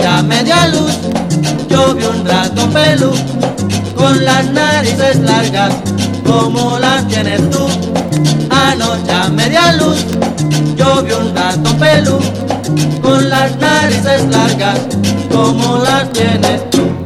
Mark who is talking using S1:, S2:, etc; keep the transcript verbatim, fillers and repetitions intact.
S1: Anoche a media luz yo vi un ratón pelú con las narices largas como las tienes tú. Anoche a media luz yo vi un ratón pelú con las narices largas como las tienes tú.